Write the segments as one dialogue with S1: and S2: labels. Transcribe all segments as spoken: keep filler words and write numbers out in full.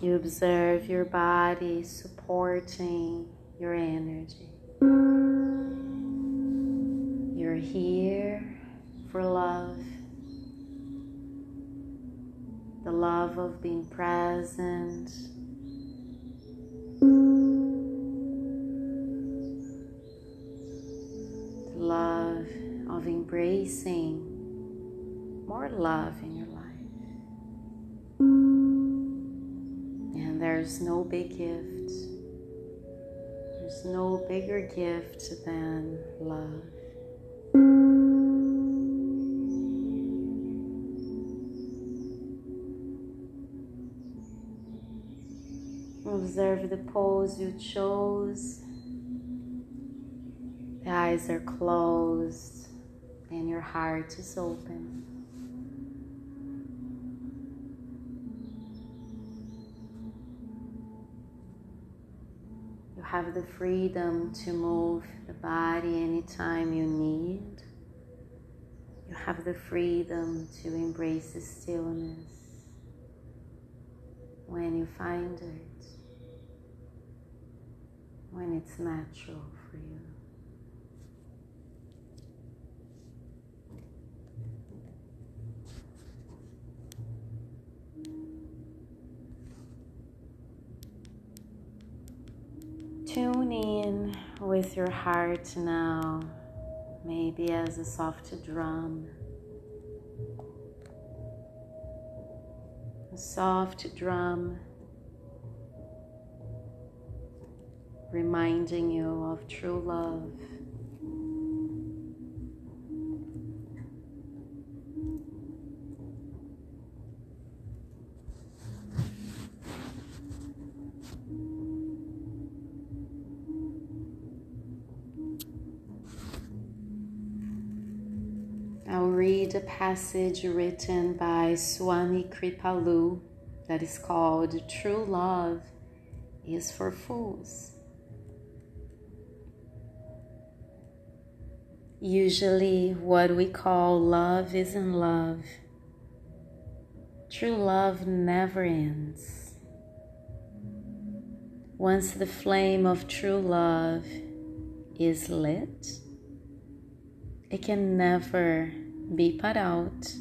S1: You observe your body supporting your energy. You're here for love. The love of being present. The love of embracing more love in your life. And there's no big gift. There's no bigger gift than love. Observe the pose you chose. The eyes are closed and your heart is open. You have the freedom to move the body anytime you need. You have the freedom to embrace the stillness when you find it, when it's natural for you. Tune in with your heart now, maybe as a soft drum. A soft drum reminding you of true love. I'll read a passage written by Swami Kripalu that is called "True Love is for Fools." Usually what we call love isn't love. True love never ends. Once the flame of true love is lit, it can never be put out.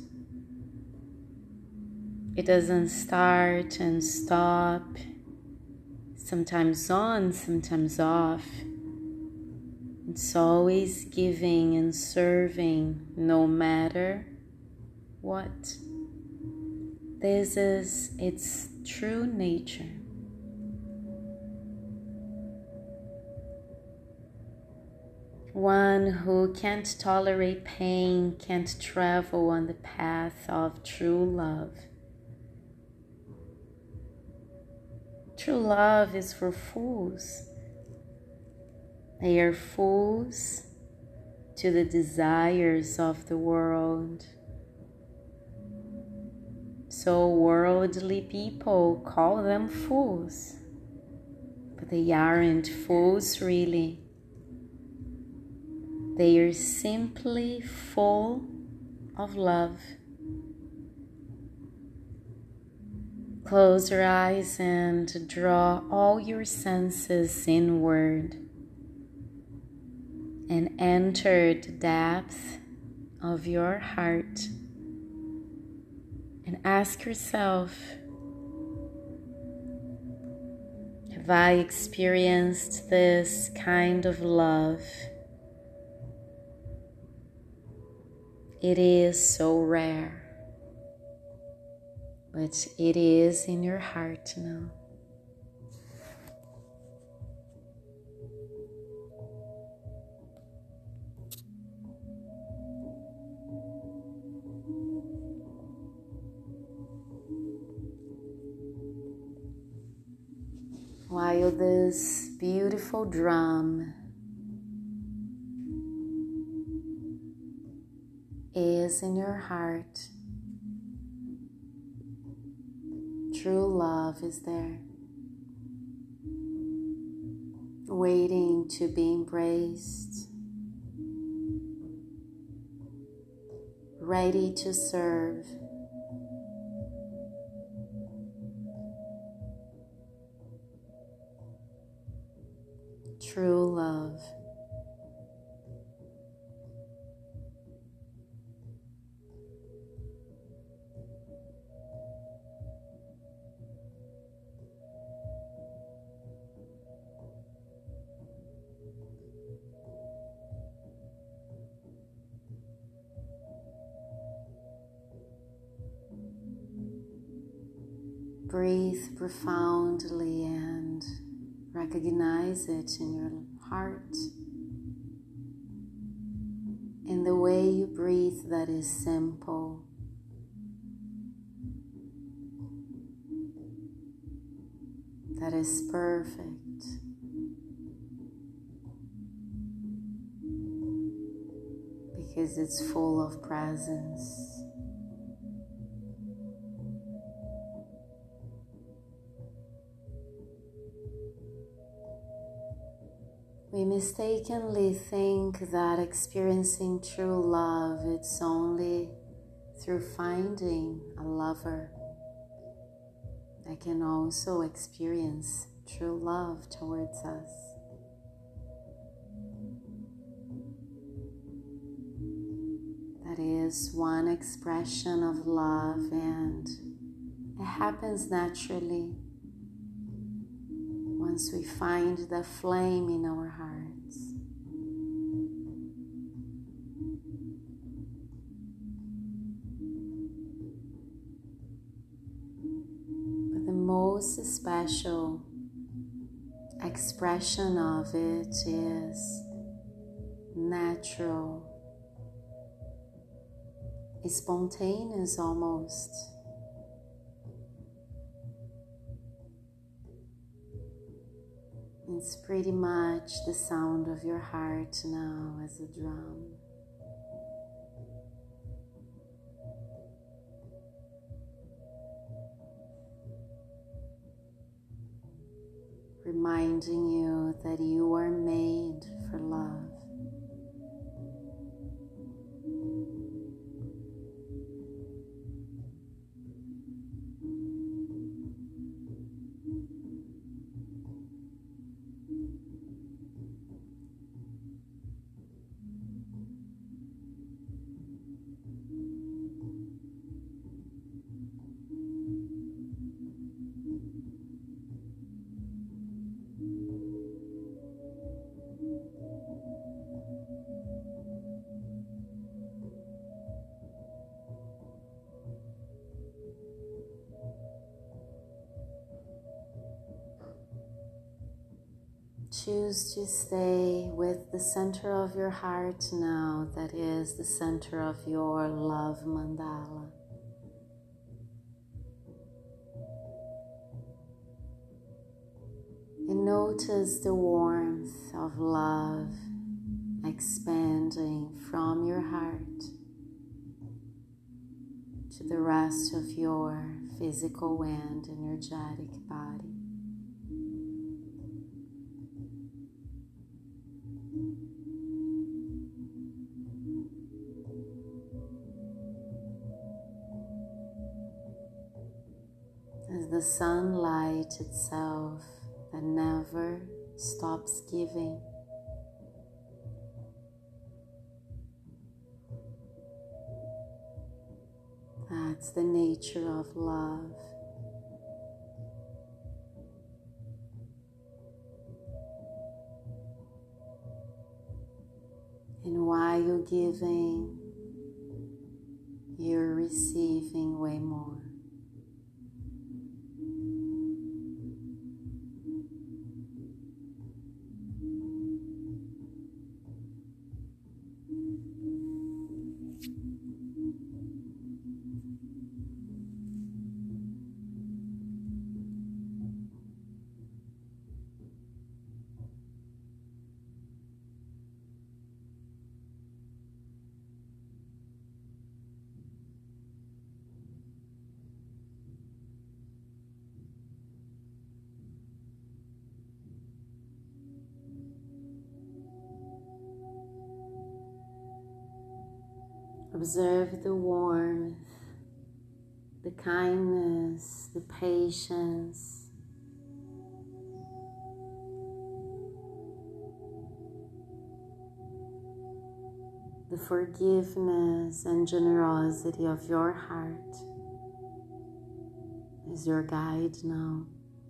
S1: It doesn't start and stop, sometimes on, sometimes off. It's always giving and serving no matter what. This is its true nature. One who can't tolerate pain can't travel on the path of true love. True love is for fools. They are fools to the desires of the world. So worldly people call them fools, but they aren't fools really. They are simply full of love. Close your eyes and draw all your senses inward and enter the depth of your heart and ask yourself, have I experienced this kind of love? It is so rare, but it is in your heart now. While this beautiful drum is in your heart, true love is there, waiting to be embraced, ready to serve. true love. Breathe profoundly and recognize it in your heart. In the way you breathe that is simple. That is perfect. Because it's full of presence. We mistakenly think that experiencing true love it's only through finding a lover that can also experience true love towards us. That is one expression of love, and it happens naturally once we find the flame in our hearts. But the most special expression of it is natural, spontaneous almost. It's pretty much the sound of your heart now as a drum. Reminding you that you are made for love. Choose to stay with the center of your heart now, that is the center of your love mandala. And notice the warmth of love expanding from your heart to the rest of your physical and energetic body. As the sunlight itself that never stops giving. That's the nature of love. And while you're giving, you're receiving way more. Observe the warmth, the kindness, the patience, the forgiveness and generosity of your heart is your guide now.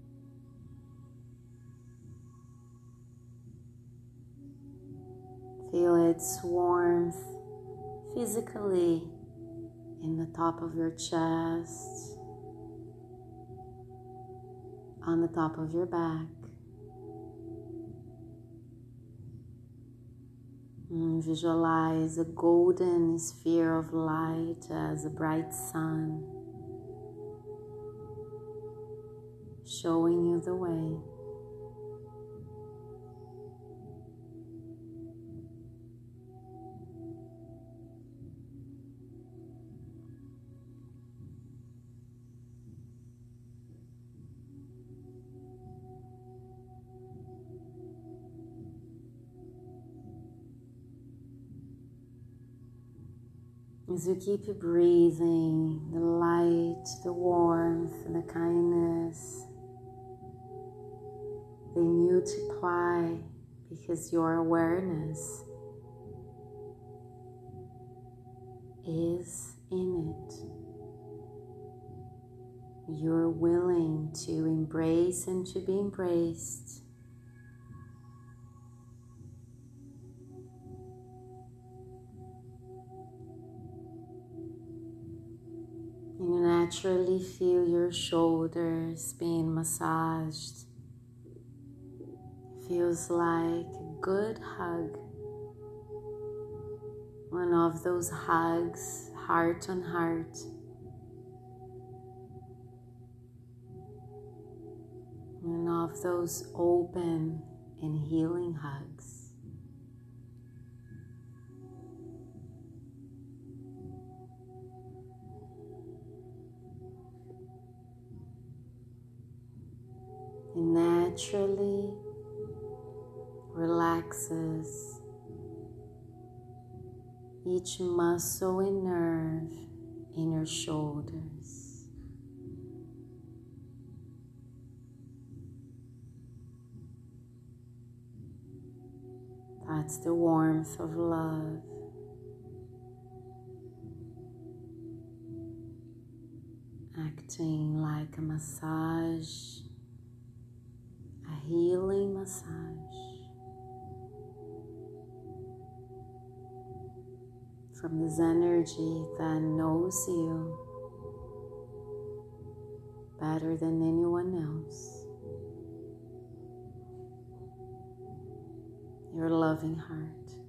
S1: Feel its warmth physically in the top of your chest, on the top of your back. And visualize a golden sphere of light as a bright sun, showing you the way. As you keep breathing, the light, the warmth, and the kindness, they multiply because your awareness is in it. You're willing to embrace and to be embraced. And you naturally feel your shoulders being massaged. Feels like a good hug. One of those hugs, heart on heart. One of those open and healing hugs. It naturally relaxes each muscle and nerve in your shoulders. That's the warmth of love. Acting like a massage. A healing massage from this energy that knows you better than anyone else. Your loving heart.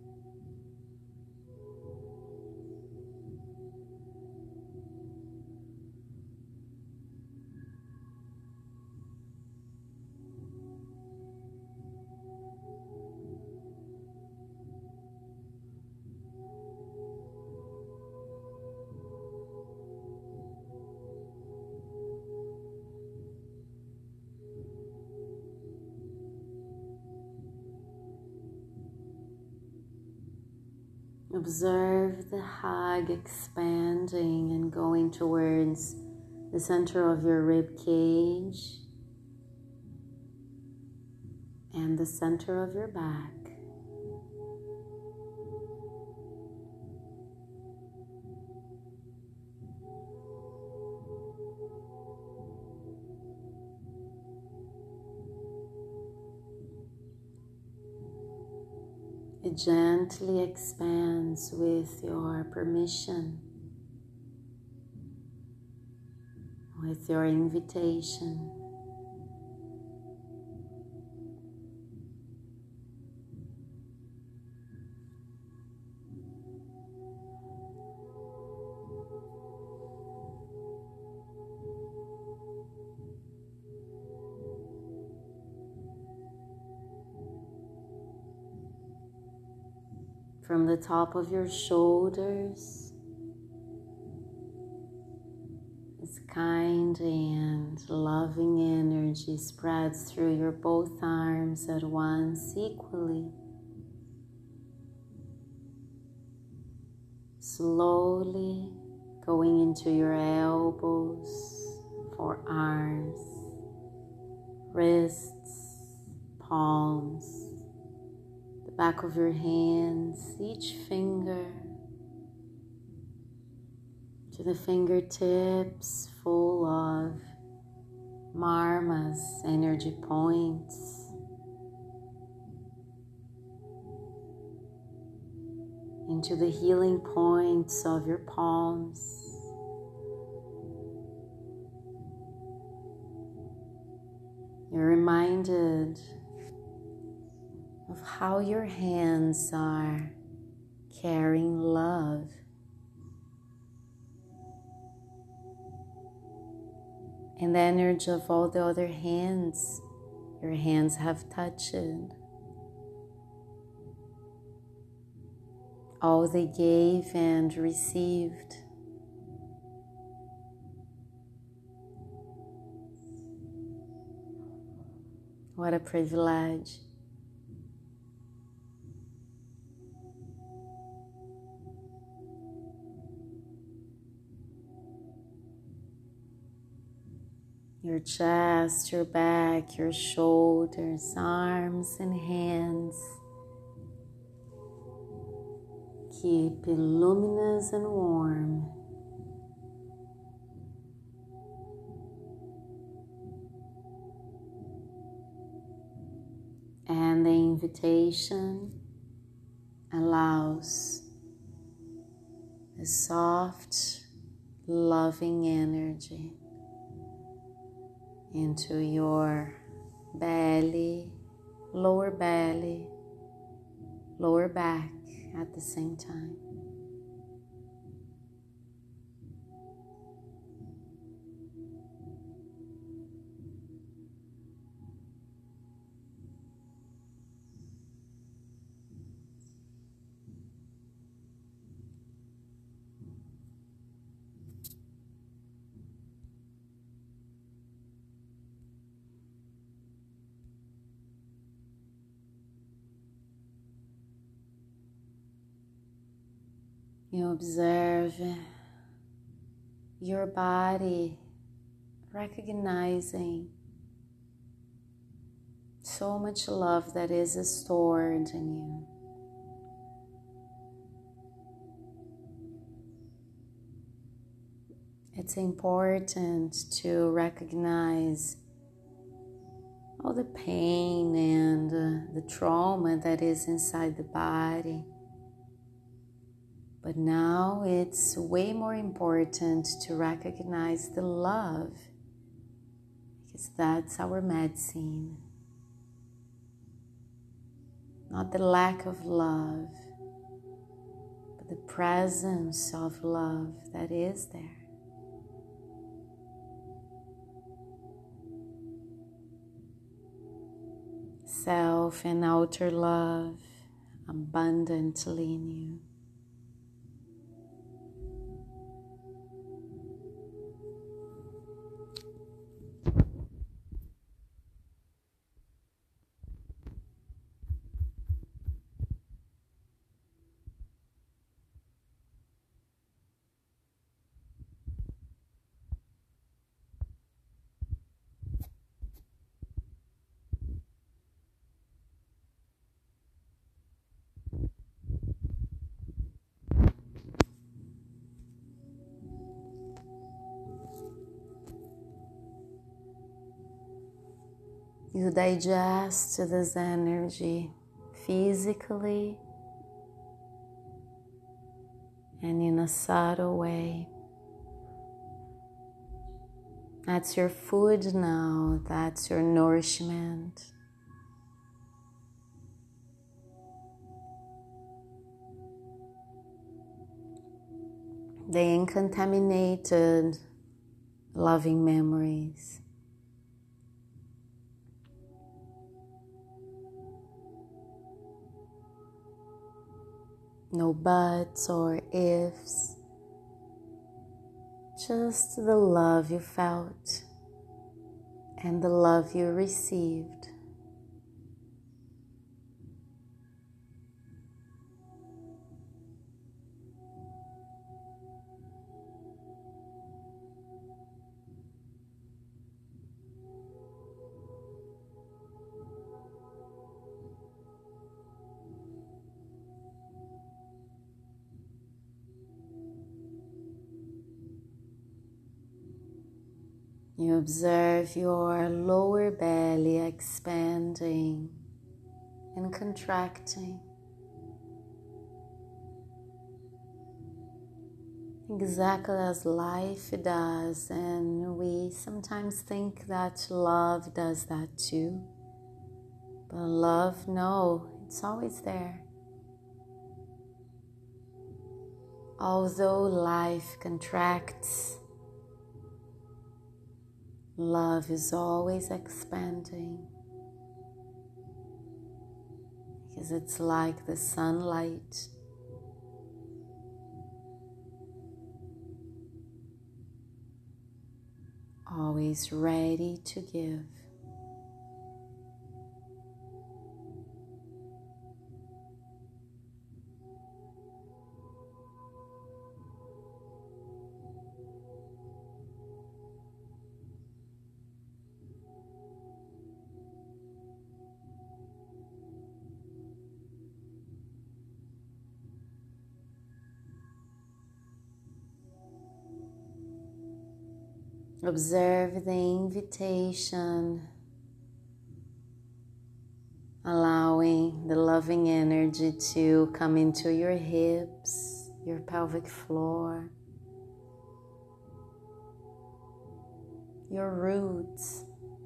S1: Observe the hug expanding and going towards the center of your rib cage and the center of your back. It gently expands with your permission, with your invitation. From the top of your shoulders, this kind and loving energy spreads through your both arms at once equally. Slowly going into your elbows, forearms, wrists, palms, the back of your hands, each finger, to the fingertips full of marmas, energy points, into the healing points of your palms. You're reminded of how your hands are carrying love. And the energy of all the other hands your hands have touched. All they gave and received. What a privilege. Your chest, your back, your shoulders, arms and hands. Keep it luminous and warm. And the invitation allows a soft, loving energy into your belly, lower belly, lower back at the same time. You observe your body recognizing so much love that is stored in you. It's important to recognize all the pain and uh, the trauma that is inside the body. But now it's way more important to recognize the love, because that's our medicine. Not the lack of love, but the presence of love that is there. Self and outer love abundantly in you. You digest this energy physically and in a subtle way. That's your food now, that's your nourishment. The uncontaminated loving memories. No buts or ifs, just the love you felt and the love you received. You observe your lower belly expanding and contracting, exactly as life does, and we sometimes think that love does that too. But love, no, it's always there. Although life contracts, love is always expanding, because it's like the sunlight. Always ready to give. Observe the invitation, allowing the loving energy to come into your hips, your pelvic floor, your roots.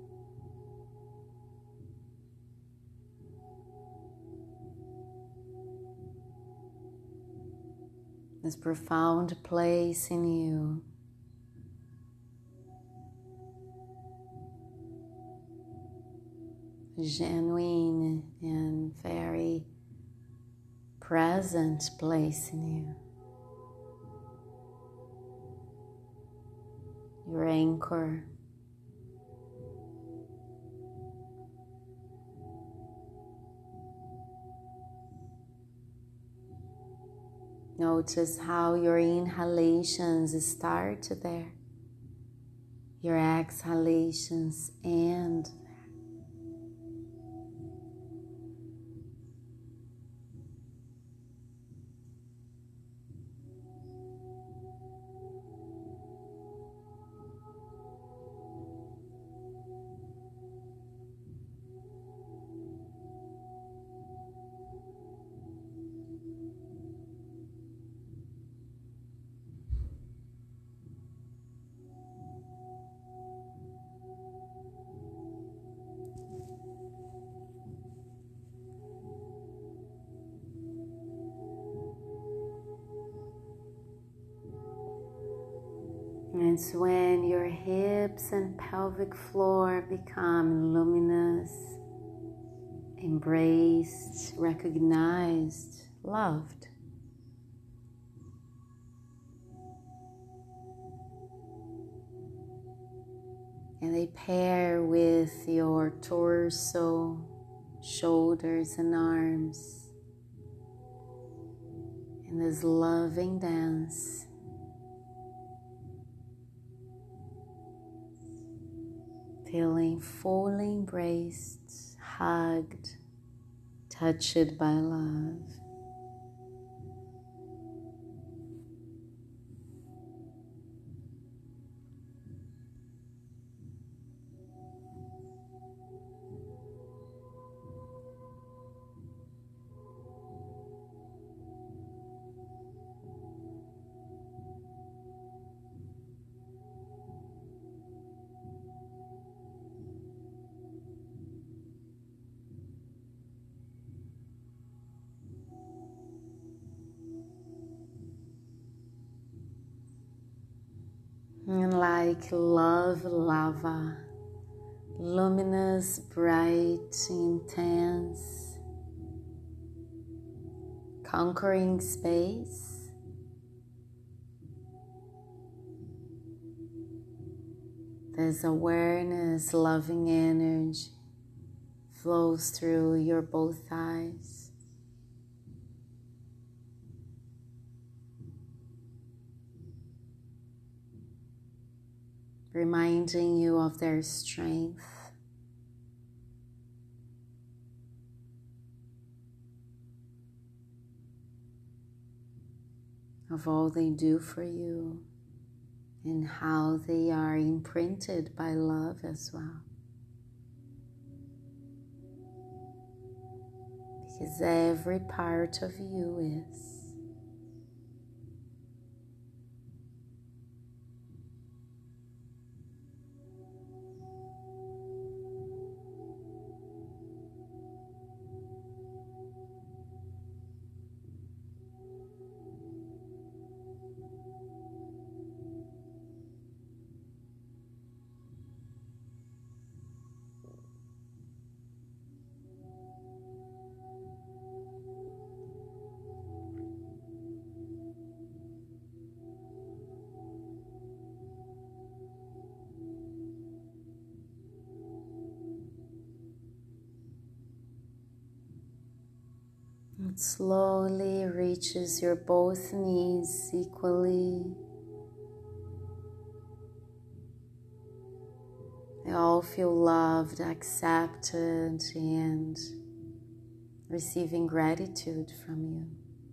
S1: This profound place in you. Genuine and very present place in you. Your anchor. Notice how your inhalations start there. Your exhalations end. It's when your hips and pelvic floor become luminous, embraced, recognized, loved. And they pair with your torso, shoulders and arms in this loving dance. Feeling fully embraced, hugged, touched by love. And like love lava, luminous, bright, intense, conquering space, this awareness, loving energy flows through your both thighs. Reminding you of their strength, of all they do for you and how they are imprinted by love as well. Because every part of you is. It slowly reaches your both knees equally. They all feel loved, accepted, and receiving gratitude from you.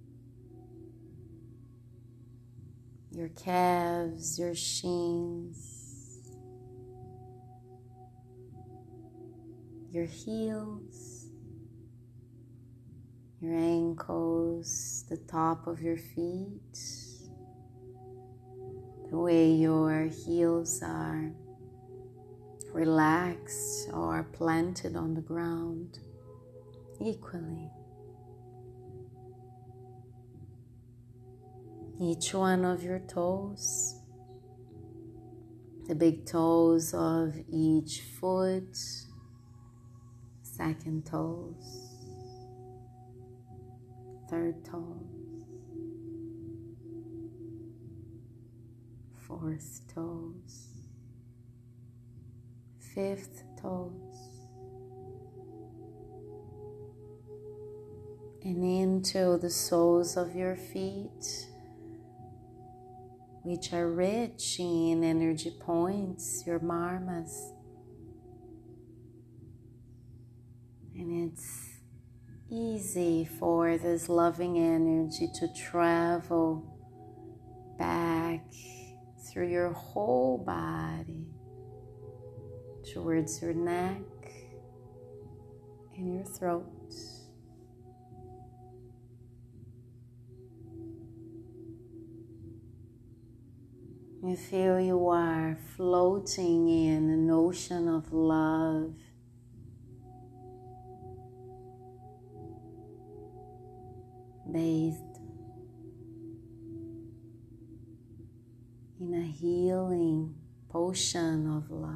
S1: Your calves, your shins, your heels, your ankles, the top of your feet, the way your heels are relaxed or planted on the ground equally. Each one of your toes, the big toes of each foot, second toes, third toes, fourth toes, fifth toes, and into the soles of your feet, which are rich in energy points, your marmas. And it's easy for this loving energy to travel back through your whole body towards your neck and your throat. You feel you are floating in an ocean of love. Bathed in a healing potion of love.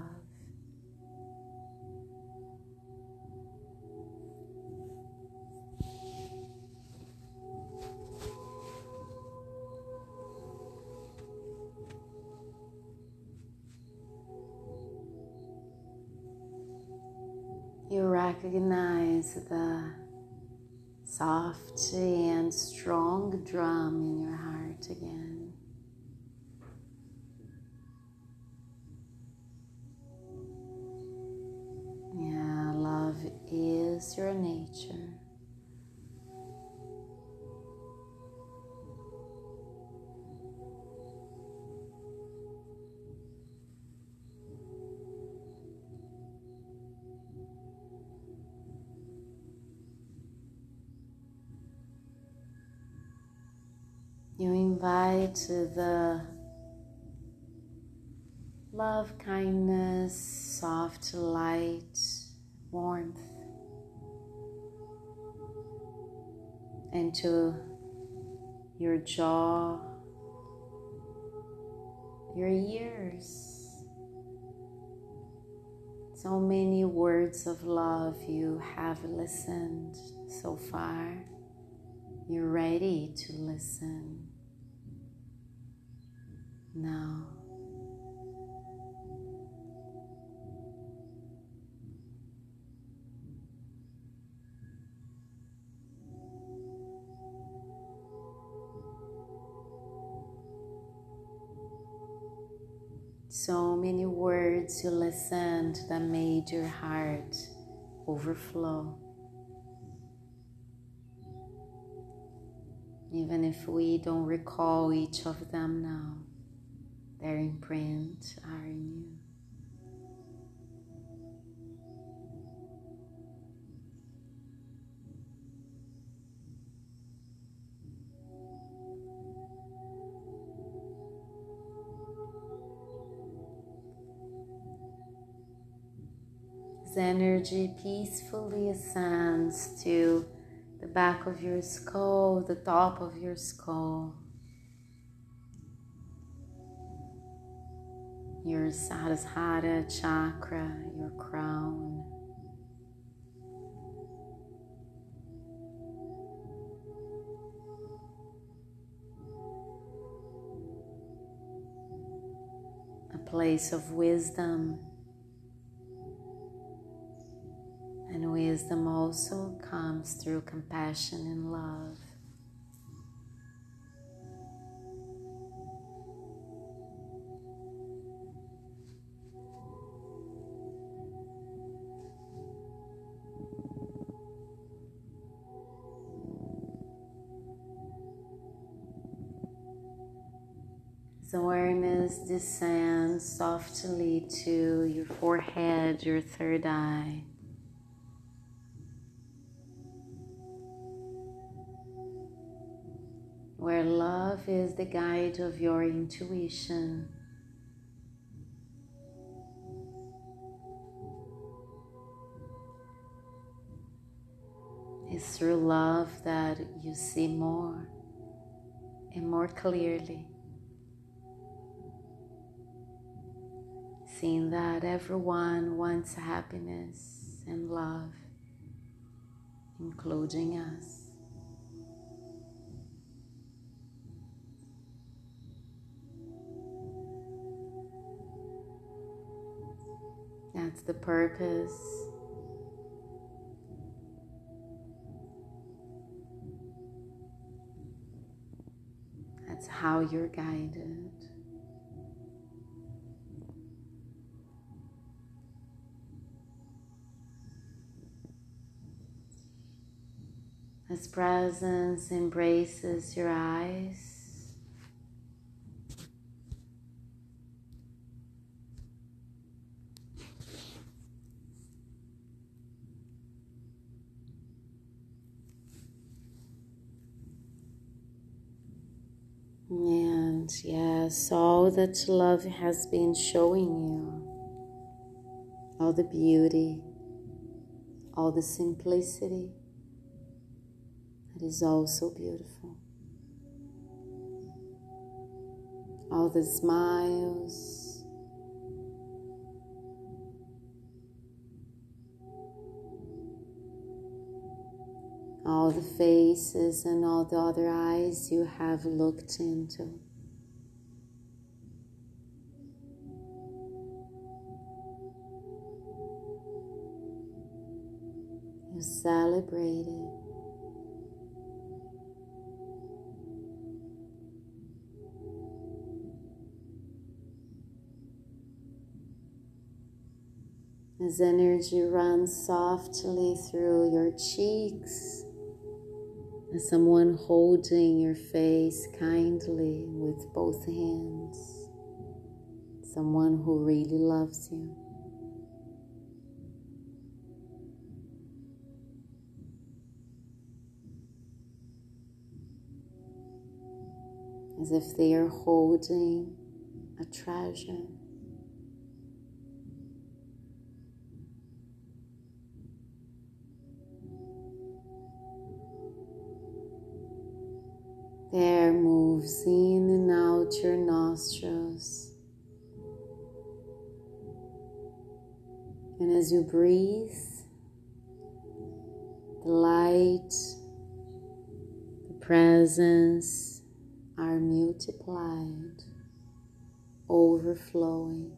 S1: You recognize the soft and strong drum in your heart again. Yeah, love is your nature. You invite the love, kindness, soft light, warmth into your jaw, your ears. So many words of love you have listened so far. You're ready to listen now. So many words you listened that made your heart overflow. Even if we don't recall each of them now, their imprint are in you. This energy peacefully ascends to the back of your skull, the top of your skull, your Sahasrara chakra, your crown. A place of wisdom. And wisdom also comes through compassion and love. As awareness descends softly to your forehead, your third eye. Where love is the guide of your intuition. It's through love that you see more and more clearly. Seeing that everyone wants happiness and love, including us. That's the purpose. That's how you're guided. As presence embraces your eyes, and yes, all that love has been showing you, all the beauty, all the simplicity, it is also beautiful. All the smiles, all the faces and all the other eyes you have looked into. You celebrate it. As energy runs softly through your cheeks, as someone holding your face kindly with both hands, someone who really loves you. As if they are holding a treasure. Air moves in and out your nostrils. And as you breathe, the light, the presence are multiplied, overflowing.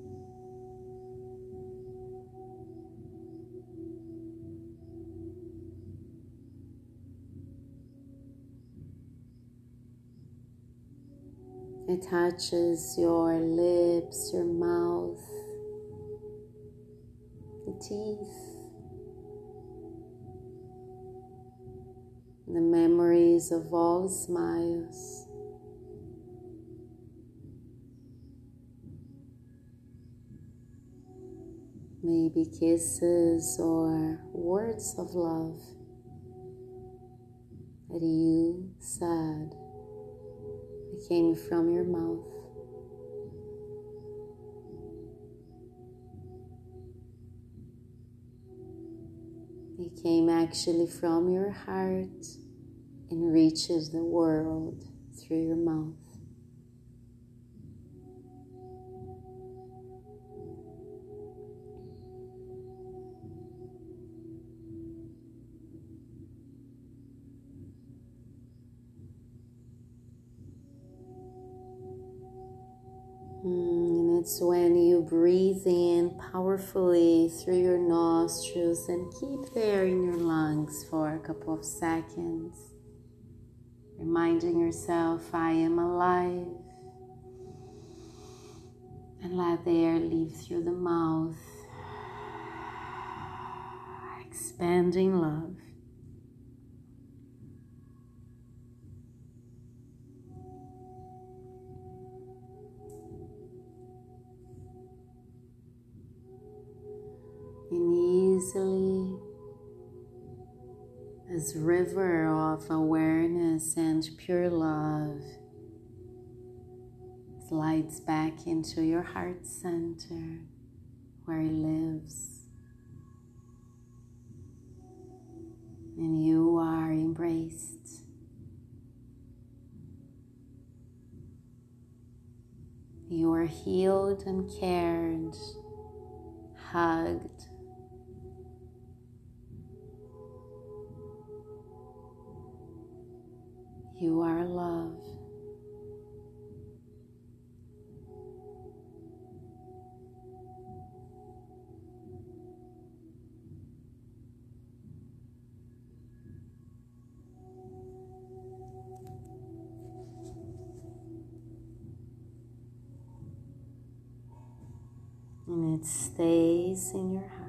S1: It touches your lips, your mouth, the teeth, the memories of all smiles. maybe kisses or words of love that you said that came from your mouth. It came actually from your heart and reaches the world through your mouth. And it's when you breathe in powerfully through your nostrils and keep there in your lungs for a couple of seconds, reminding yourself, I am alive. And let the air leave through the mouth, expanding love. And easily, this river of awareness and pure love slides back into your heart center where it lives. And you are embraced. You are healed and cared, hugged. You are love. And it stays in your heart.